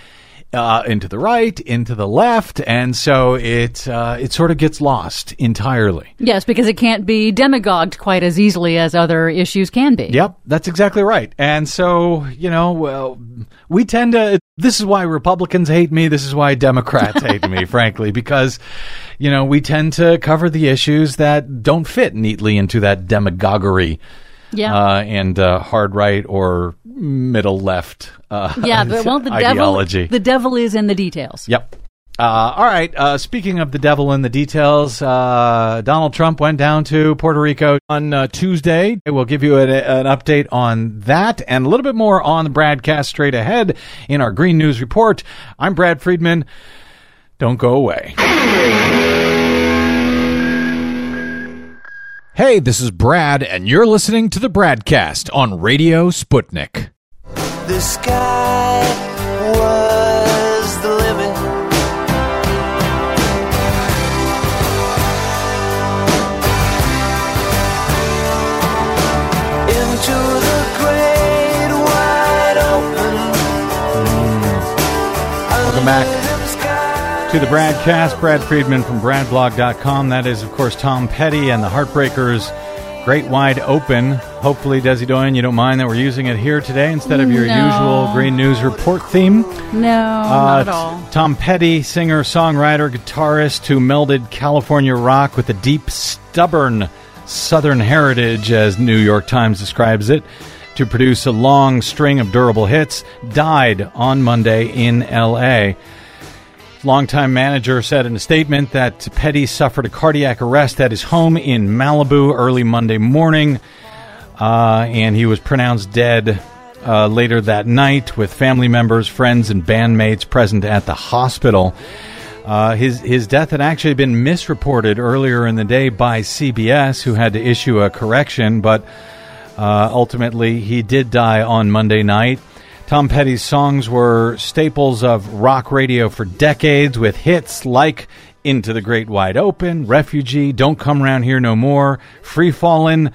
uh, into the right, into the left, and so it uh, it sort of gets lost entirely. Yes, because it can't be demagogued quite as easily as other issues can be. Yep, that's exactly right. And so, you know, well, we tend to, this is why Republicans hate me, this is why Democrats hate me, frankly, because, you know, we tend to cover the issues that don't fit neatly into that demagoguery. Yeah. Uh, and uh, hard right or middle left uh, yeah, but, well, the ideology. Devil, the devil is in the details. Yep. Uh, all right. Uh, speaking of the devil in the details, uh, Donald Trump went down to Puerto Rico on uh, Tuesday. We'll give you a, an update on that and a little bit more on the BradCast straight ahead in our Green News Report. I'm Brad Friedman. Don't go away. Hey, this is Brad, and you're listening to the BradCast on Radio Sputnik. The sky was the limit. Into the great wide open. Welcome back to the BradCast. Brad Friedman from brad blog dot com. That is, of course, Tom Petty and the Heartbreakers' Great Wide Open. Hopefully, Desi Doyen, you don't mind that we're using it here today instead of your no. usual Green News Report theme. No, uh, not at all. Tom Petty, singer, songwriter, guitarist who melded California rock with a deep, stubborn Southern heritage, as New York Times describes it, to produce a long string of durable hits, died on Monday in L A Longtime manager said in a statement that Petty suffered a cardiac arrest at his home in Malibu early Monday morning, uh, and he was pronounced dead uh, later that night with family members, friends, and bandmates present at the hospital. Uh, his his death had actually been misreported earlier in the day by C B S, who had to issue a correction, but uh, ultimately he did die on Monday night. Tom Petty's songs were staples of rock radio for decades, with hits like Into the Great Wide Open, Refugee, Don't Come Round Here No More, Free Fallin',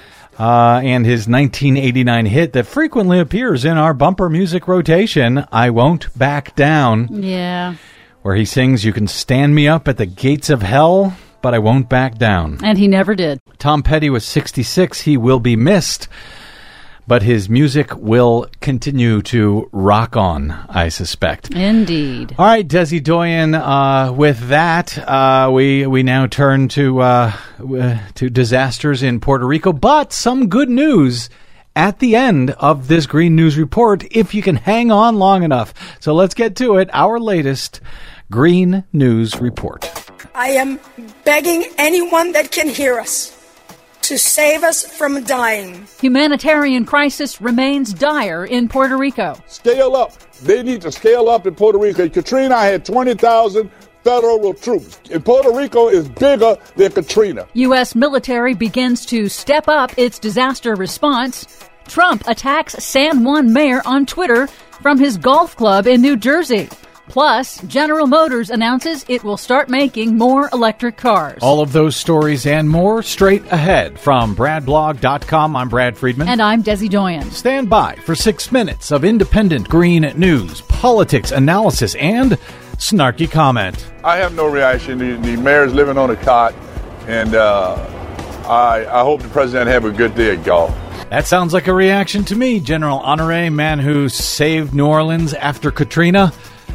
uh, and his nineteen eighty-nine hit that frequently appears in our bumper music rotation, I Won't Back Down. Yeah. Where he sings, you can stand me up at the gates of hell, but I won't back down. And he never did. Tom Petty was sixty-six. He will be missed, but his music will continue to rock on, I suspect. Indeed. All right, Desi Doyen, uh, with that, uh, we we now turn to uh, to disasters in Puerto Rico, but some good news at the end of this Green News Report, if you can hang on long enough. So let's get to it, our latest Green News Report. I am begging anyone that can hear us to save us from dying. Humanitarian crisis remains dire in Puerto Rico. Scale up. They need to scale up in Puerto Rico. Katrina had twenty thousand federal troops. And Puerto Rico is bigger than Katrina. U S military begins to step up its disaster response. Trump attacks San Juan mayor on Twitter from his golf club in New Jersey. Plus, General Motors announces it will start making more electric cars. All of those stories and more straight ahead from brad blog dot com. I'm Brad Friedman. And I'm Desi Doyen. Stand by for six minutes of independent green news, politics, analysis, and snarky comment. I have no reaction. The, the mayor's living on a cot, and uh, I, I hope the president have a good day at golf. That sounds like a reaction to me, General Honoré, man who saved New Orleans after Katrina.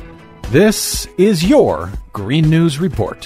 This is your Green News Report.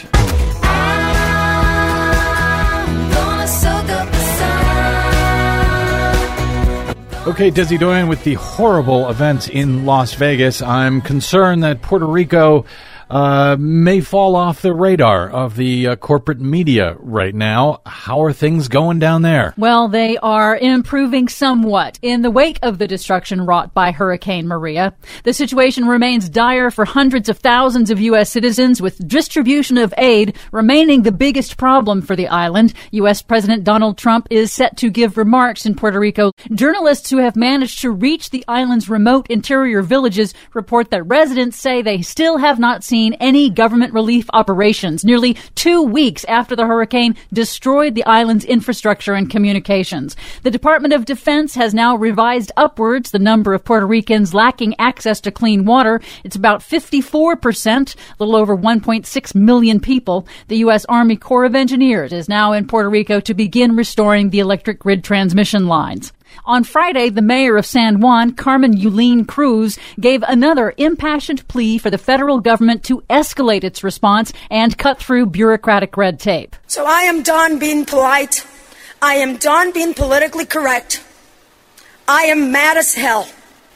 Okay, Desi Doyen, with the horrible events in Las Vegas, I'm concerned that Puerto Rico uh, may fall off the radar of the uh, corporate media right now. How are things going down there? Well, they are improving somewhat in the wake of the destruction wrought by Hurricane Maria. The situation remains dire for hundreds of thousands of U S citizens, with distribution of aid remaining the biggest problem for the island. U S President Donald Trump is set to give remarks in Puerto Rico. Journalists who have managed to reach the island's remote interior villages report that residents say they still have not seen seen any government relief operations, nearly two weeks after the hurricane destroyed the island's infrastructure and communications. The Department of Defense has now revised upwards the number of Puerto Ricans lacking access to clean water. It's about fifty-four percent, a little over one point six million people. The U S. Army Corps of Engineers is now in Puerto Rico to begin restoring the electric grid transmission lines. On Friday, the mayor of San Juan, Carmen Yulín Cruz, gave another impassioned plea for the federal government to escalate its response and cut through bureaucratic red tape. So I am done being polite. I am done being politically correct. I am mad as hell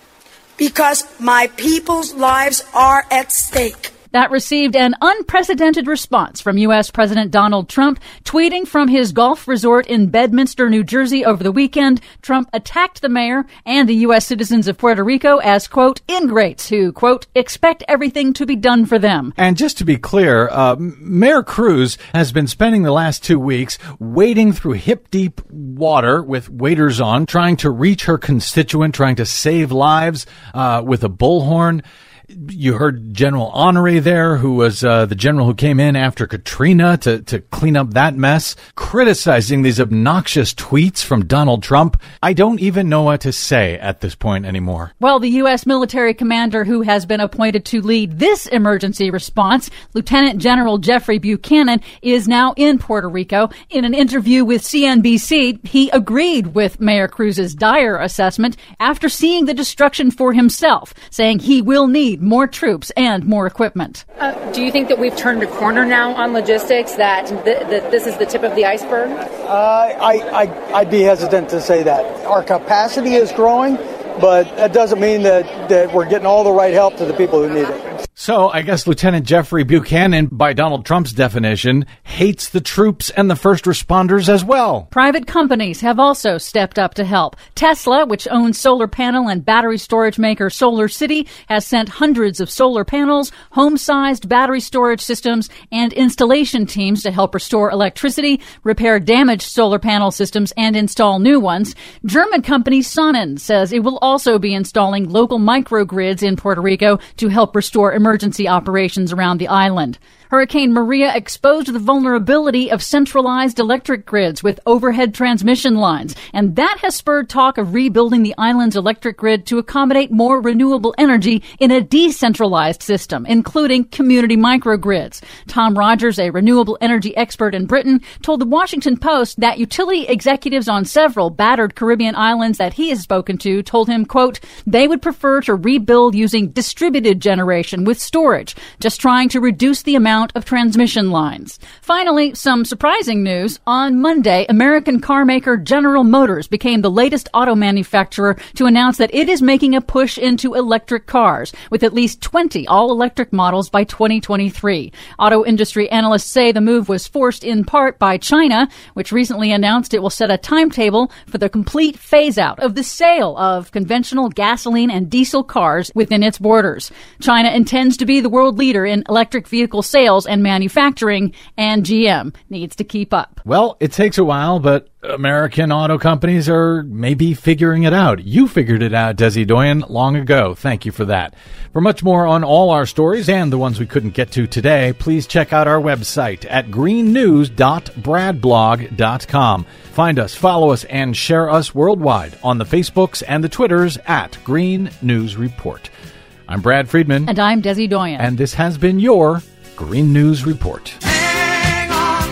because my people's lives are at stake. That received an unprecedented response from U S. President Donald Trump. Tweeting from his golf resort in Bedminster, New Jersey over the weekend, Trump attacked the mayor and the U S citizens of Puerto Rico as, quote, ingrates who, quote, expect everything to be done for them. And just to be clear, uh, Mayor Cruz has been spending the last two weeks wading through hip-deep water with waders on, trying to reach her constituent, trying to save lives uh, with a bullhorn. You heard General Honoré there, who was uh, the general who came in after Katrina to, to clean up that mess, criticizing these obnoxious tweets from Donald Trump. I don't even know what to say at this point anymore. Well, the U S military commander who has been appointed to lead this emergency response, Lieutenant General Jeffrey Buchanan, is now in Puerto Rico. In an interview with C N B C, he agreed with Mayor Cruz's dire assessment after seeing the destruction for himself, saying he will need more troops and more equipment. Uh, do you think that we've turned a corner now on logistics, that th- that this is the tip of the iceberg? Uh, I, I, I'd be hesitant to say that. Our capacity is growing, but that doesn't mean that, that we're getting all the right help to the people who need it. So I guess Lieutenant Jeffrey Buchanan, by Donald Trump's definition, hates the troops and the first responders as well. Private companies have also stepped up to help. Tesla, which owns solar panel and battery storage maker Solar City, has sent hundreds of solar panels, home-sized battery storage systems, and installation teams to help restore electricity, repair damaged solar panel systems, and install new ones. German company Sonnen says it will also be installing local microgrids in Puerto Rico to help restore emergency emergency operations around the island. Hurricane Maria exposed the vulnerability of centralized electric grids with overhead transmission lines, and that has spurred talk of rebuilding the island's electric grid to accommodate more renewable energy in a decentralized system, including community microgrids. Tom Rogers, a renewable energy expert in Britain, told the Washington Post that utility executives on several battered Caribbean islands that he has spoken to told him, quote, they would prefer to rebuild using distributed generation with storage, just trying to reduce the amount of transmission lines. Finally, some surprising news. On Monday, American car maker General Motors became the latest auto manufacturer to announce that it is making a push into electric cars, with at least twenty all-electric models by twenty twenty-three. Auto industry analysts say the move was forced in part by China, which recently announced it will set a timetable for the complete phase-out of the sale of conventional gasoline and diesel cars within its borders. China intends to be the world leader in electric vehicle sales and manufacturing, and G M needs to keep up. Well, it takes a while, but American auto companies are maybe figuring it out. You figured it out, Desi Doyen, long ago. Thank you for that. For much more on all our stories and the ones we couldn't get to today, please check out our website at green news dot brad blog dot com. Find us, follow us, and share us worldwide on the Facebooks and the Twitters at Green News Report. I'm Brad Friedman. And I'm Desi Doyen. And this has been your Green News Report. Hang on,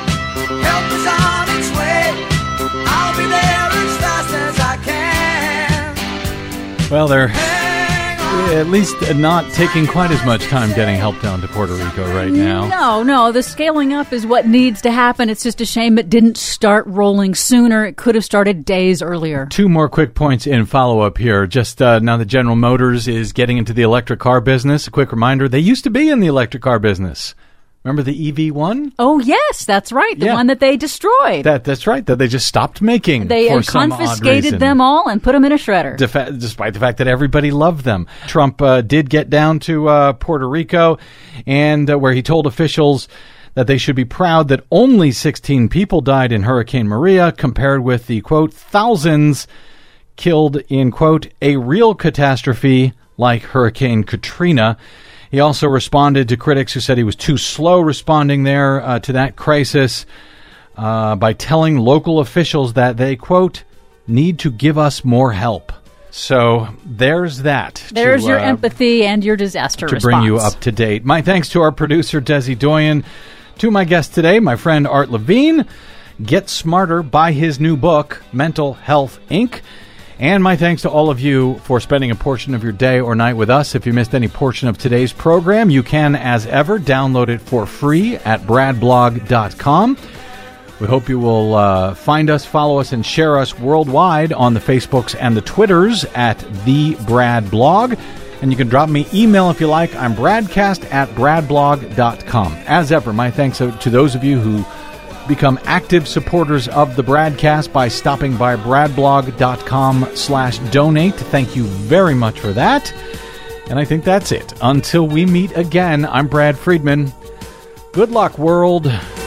help is on its way. I'll be there as fast as I can. Well, they're at least not taking quite as much time getting help down to Puerto Rico right now. No, no, the scaling up is what needs to happen. It's just a shame it didn't start rolling sooner. It could have started days earlier. Two more quick points in follow-up here. Just uh, now that General Motors is getting into the electric car business, a quick reminder, they used to be in the electric car business. Remember the E V one? Oh, yes, that's right. The yeah. one that they destroyed. That That's right, that they just stopped making. They for some confiscated odd them all and put them in a shredder. Defa- despite the fact that everybody loved them. Trump uh, did get down to uh, Puerto Rico, and uh, where he told officials that they should be proud that only sixteen people died in Hurricane Maria, compared with the, quote, thousands killed in, quote, a real catastrophe like Hurricane Katrina. He also responded to critics who said he was too slow responding there uh, to that crisis uh, by telling local officials that they, quote, need to give us more help. So there's that. There's to, your uh, empathy and your disaster to response. bring you up to date. My thanks to our producer, Desi Doyen, to my guest today, my friend Art Levine. Get smarter, buy his new book, Mental Health, Incorporated. And my thanks to all of you for spending a portion of your day or night with us. If you missed any portion of today's program, you can, as ever, download it for free at brad blog dot com. We hope you will uh, find us, follow us, and share us worldwide on the Facebooks and the Twitters at The Brad Blog. And you can drop me email if you like. I'm bradcast at brad blog dot com. As ever, my thanks to those of you who become active supporters of the Bradcast by stopping by brad blog dot com slash donate. Thank you very much for that. And I think that's it. Until we meet again, I'm Brad Friedman. Good luck, world.